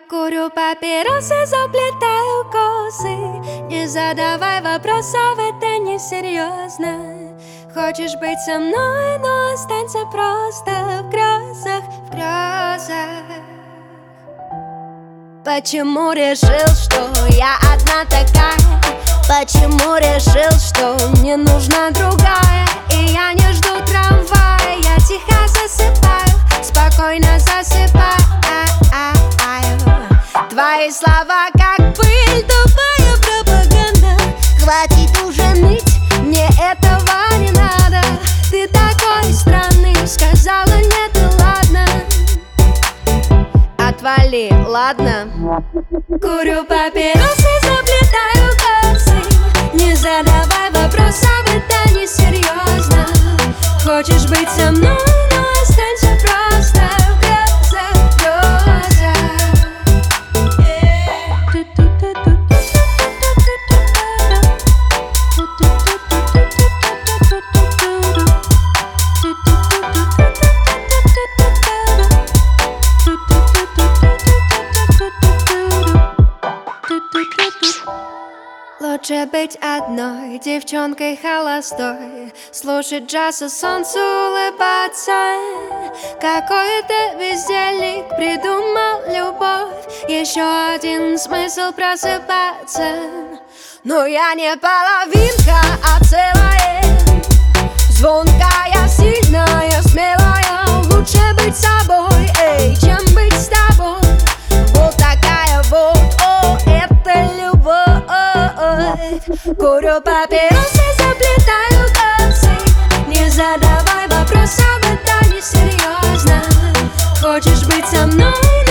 Курю папиросы, заплетаю косы. Не задавай вопросов, это несерьезно. Хочешь быть со мной, но останься просто в грезах, в грезах. Почему решил, что я одна такая? Почему решил, что мне нужна другая? И я не жду трамвая, я тихо засыпаю, спокойно засыпаю. Твои слова как пыль, тупая пропаганда. Хватит уже ныть, мне этого не надо. Ты такой странный, сказала нет и ладно. Отвали, ладно? Курю папиросы, заплетаю косы. Не задавай вопросов, это несерьезно. Хочешь быть со мной, но останься просто в грезах, в грезах. Лучше быть одной девчонкой холостой, слушать джаз и солнцу улыбаться. Какой-то бездельник придумал любовь, еще один смысл просыпаться. Но я не половинка, а целая, звонкая, сильная, смелая. Лучше быть собой, эй, чем быть с тобой. Вот такая вот, о, это любовь. Курю папиросы, заплетаю косы. Не задавай вопросов, это несерьезно. Хочешь быть со мной?